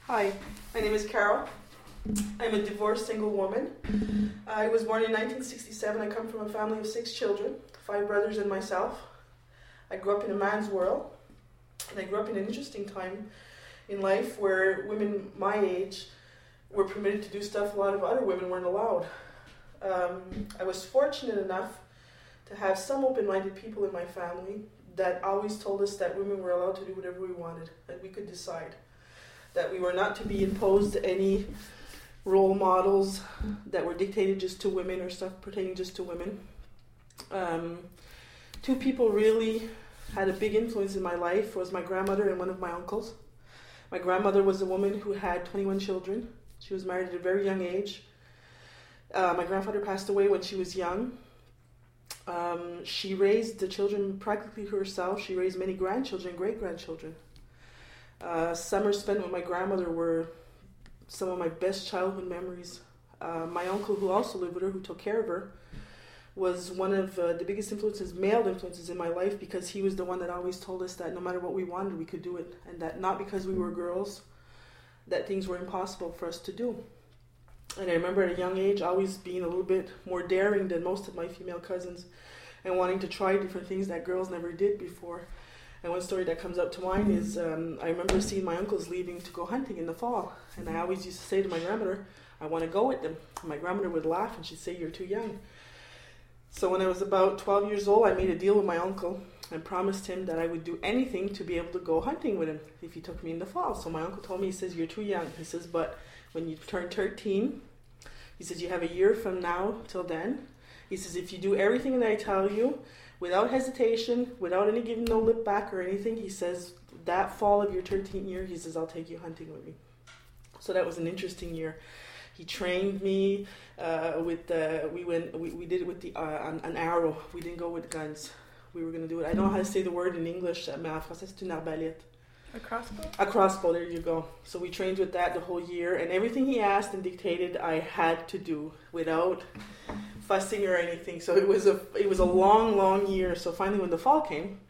Hi, my name is Carol. I'm a divorced single woman. I was born in 1967. I come from a family of 6 children, 5 brothers and myself. I grew up in a man's world, and I grew up in an interesting time in life where women my age were permitted to do stuff a lot of other women weren't allowed. I was fortunate enough to have some open-minded people in my family that always told us that women were allowed to do whatever we wanted, that we could decide, that we were not to be imposed any role models that were dictated just to women or stuff pertaining just to women. 2 people really had a big influence in my life was my grandmother and one of my uncles. My grandmother was a woman who had 21 children. She was married at a very young age. My grandfather passed away when she was young. She raised the children practically herself. She raised many grandchildren, great-grandchildren. Summers spent with my grandmother were some of my best childhood memories. My uncle, who also lived with her, who took care of her, was one of the biggest influences, male influences in my life, because he was the one that always told us that no matter what we wanted, we could do it, and that not because we were girls, that things were impossible for us to do. And I remember at a young age always being a little bit more daring than most of my female cousins and wanting to try different things that girls never did before. And one story that comes up to mind is I remember seeing my uncles leaving to go hunting in the fall. And I always used to say to my grandmother, I want to go with them. And my grandmother would laugh and she'd say, you're too young. So when I was about 12 years old, I made a deal with my uncle and promised him that I would do anything to be able to go hunting with him if he took me in the fall. So my uncle told me, he says, you're too young. He says, but when you turn 13, he says, you have a year from now till then. He says, if you do everything that I tell you, without hesitation, without any giving no lip back or anything, he says, that fall of your 13th year, he says, I'll take you hunting with me. So that was an interesting year. He trained me we did it with an arrow. We didn't go with guns. We were going to do it. I don't know how to say the word in English, mais en français c'est une arbalète. A crossbow? A crossbow, there you go. So we trained with that the whole year, and everything he asked and dictated, I had to do without fussing or anything. So it was a long year. So finally, when the fall came,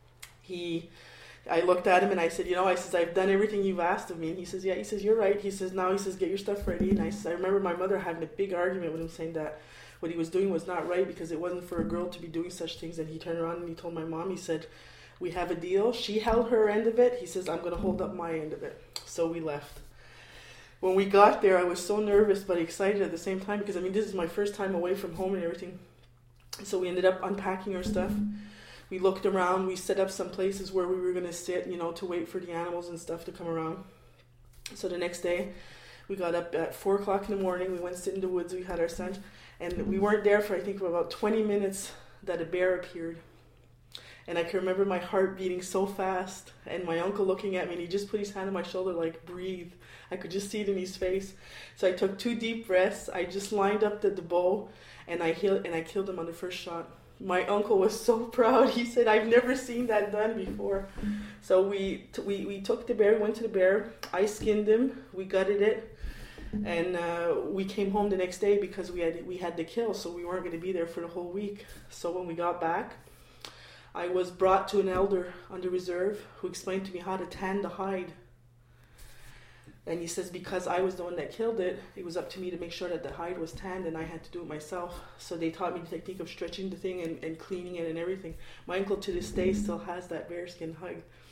I looked at him and I said, I've done everything you've asked of me. And he says, yeah. He says, you're right. He says, now, get your stuff ready. And I remember my mother having a big argument with him, saying that what he was doing was not right because it wasn't for a girl to be doing such things. And he turned around and he told my mom, he said, we have a deal. She held her end of it. He says, I'm going to hold up my end of it. So we left. When we got there, I was so nervous but excited at the same time because, this is my first time away from home and everything. So we ended up unpacking our stuff. We looked around. We set up some places where we were going to sit, to wait for the animals and stuff to come around. So the next day, we got up at 4 o'clock in the morning. We went to sit in the woods. We had our lunch. And we weren't there for, I think, about 20 minutes that a bear appeared. And I can remember my heart beating so fast and my uncle looking at me and he just put his hand on my shoulder like, breathe. I could just see it in his face. So I took 2 deep breaths. I just lined up the bow and I killed him on the first shot. My uncle was so proud. He said, I've never seen that done before. So we took the bear, we went to the bear. I skinned him. We gutted it. And we came home the next day because we had to kill. So we weren't going to be there for the whole week. So when we got back, I was brought to an elder on the reserve who explained to me how to tan the hide. And he says because I was the one that killed it, it was up to me to make sure that the hide was tanned and I had to do it myself. So they taught me the technique of stretching the thing and cleaning it and everything. My uncle to this day still has that bearskin hide.